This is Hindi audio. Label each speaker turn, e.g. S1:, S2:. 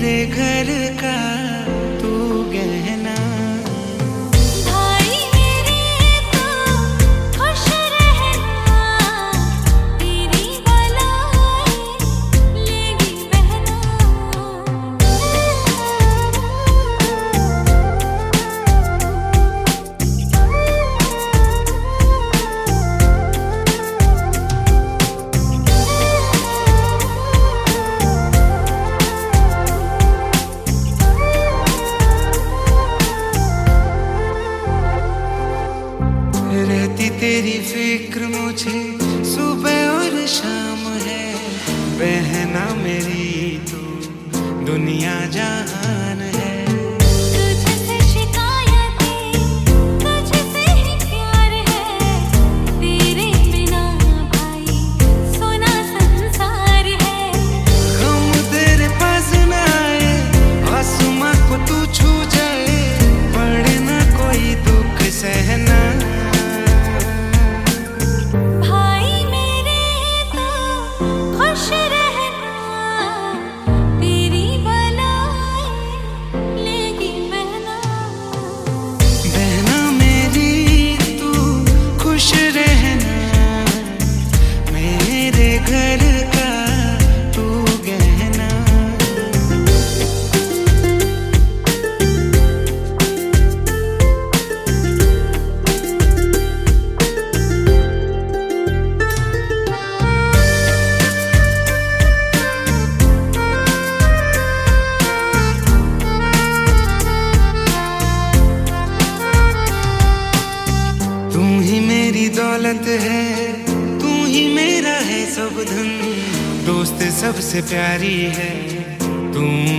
S1: मेरे घर का तू गहना।
S2: भाई मेरे तो खुश रहना, तेरी बलाई लेगी बहना।
S1: रहती तेरी फिक्र मुझे सुबह और शाम है, बहना मेरी तू दुनिया जहान है।
S2: तुझसे शिकायतें, तुझसे ही प्यार है, तेरे बिना भाई सोना संसार है।
S1: हम तेरे पास न आए, आसमां को तू छू जाए, पड़े ना कोई दुख सहना।
S2: भाई मेरे तो खुश रहना, तेरी बलाई लेगी बहना।
S1: बहना मेरी तू खुश रहना, मेरे घर का तू गहना। तू ही मेरी दौलत है, तू ही मेरा है सब धन, दोस्त सबसे प्यारी है तू